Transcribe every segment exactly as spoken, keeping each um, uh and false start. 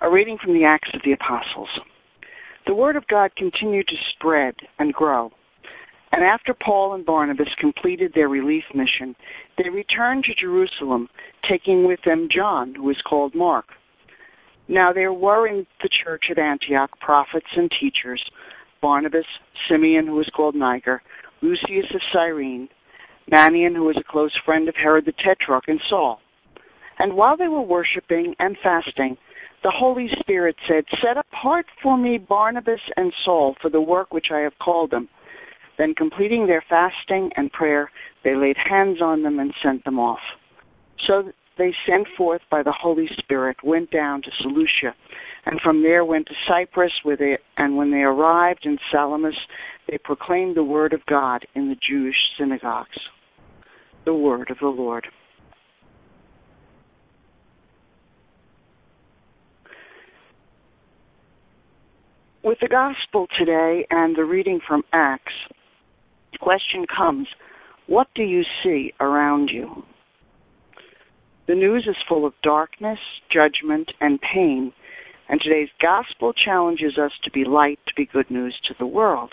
A reading from the Acts of the Apostles. The Word of God continued to spread and grow, and after Paul and Barnabas completed their relief mission, they returned to Jerusalem, taking with them John, who was called Mark. Now there were in the church at Antioch prophets and teachers, Barnabas, Simeon, who was called Niger, Lucius of Cyrene, Manaen, who was a close friend of Herod the Tetrarch, and Saul. And while they were worshiping and fasting, the Holy Spirit said, "Set apart for me Barnabas and Saul for the work which I have called them." Then, completing their fasting and prayer, they laid hands on them and sent them off. So they, sent forth by the Holy Spirit, went down to Seleucia, and from there went to Cyprus, where they, and when they arrived in Salamis, they proclaimed the word of God in the Jewish synagogues. The word of the Lord. With the gospel today and the reading from Acts, the question comes, what do you see around you? The news is full of darkness, judgment, and pain, and today's gospel challenges us to be light, to be good news to the world.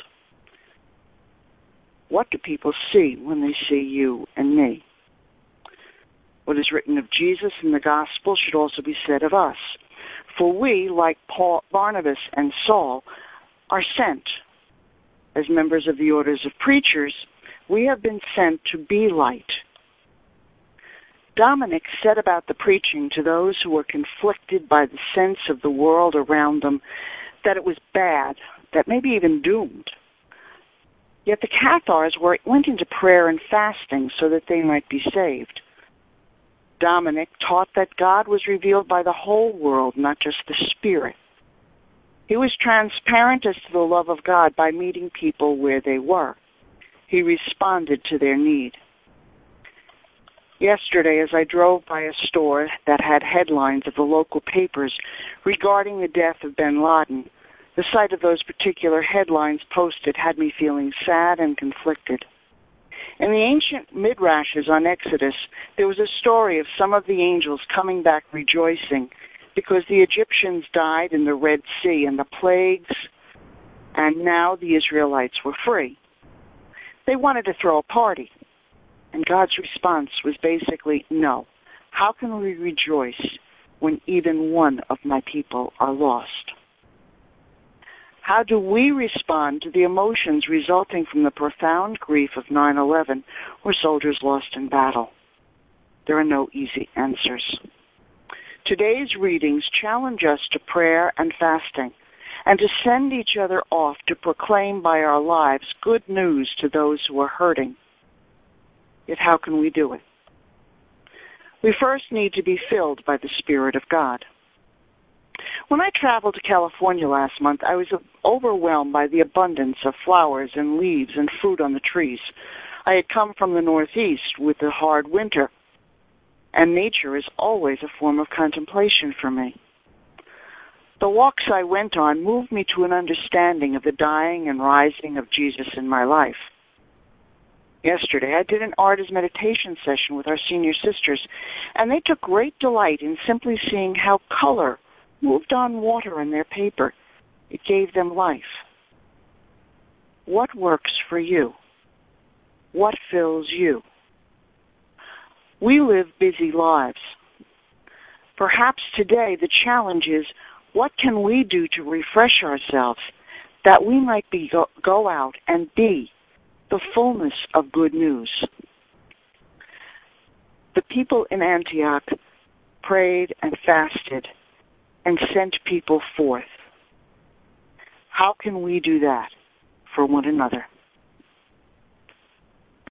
What do people see when they see you and me? What is written of Jesus in the gospel should also be said of us. For we, like Paul, Barnabas, and Saul, are sent. As members of the orders of preachers, we have been sent to be light. Dominic said about the preaching to those who were conflicted by the sense of the world around them that it was bad, that maybe even doomed. Yet the Cathars were, went into prayer and fasting so that they might be saved. Dominic taught that God was revealed by the whole world, not just the Spirit. He was transparent as to the love of God by meeting people where they were. He responded to their need. Yesterday, as I drove by a store that had headlines of the local papers regarding the death of bin Laden, the sight of those particular headlines posted had me feeling sad and conflicted. In the ancient midrashes on Exodus, there was a story of some of the angels coming back rejoicing because the Egyptians died in the Red Sea and the plagues, and now the Israelites were free. They wanted to throw a party, and God's response was basically, no. How can we rejoice when even one of my people are lost? How do we respond to the emotions resulting from the profound grief of nine eleven or soldiers lost in battle? There are no easy answers. Today's readings challenge us to prayer and fasting and to send each other off to proclaim by our lives good news to those who are hurting. Yet how can we do it? We first need to be filled by the Spirit of God. When I traveled to California last month, I was overwhelmed by the abundance of flowers and leaves and fruit on the trees. I had come from the Northeast with the hard winter, and nature is always a form of contemplation for me. The walks I went on moved me to an understanding of the dying and rising of Jesus in my life. Yesterday, I did an artist meditation session with our senior sisters, and they took great delight in simply seeing how color moved on water in their paper. It gave them life. What works for you? What fills you? We live busy lives. Perhaps today the challenge is, what can we do to refresh ourselves that we might be go, go out and be the fullness of good news? The people in Antioch prayed and fasted and sent people forth. How can we do that for one another?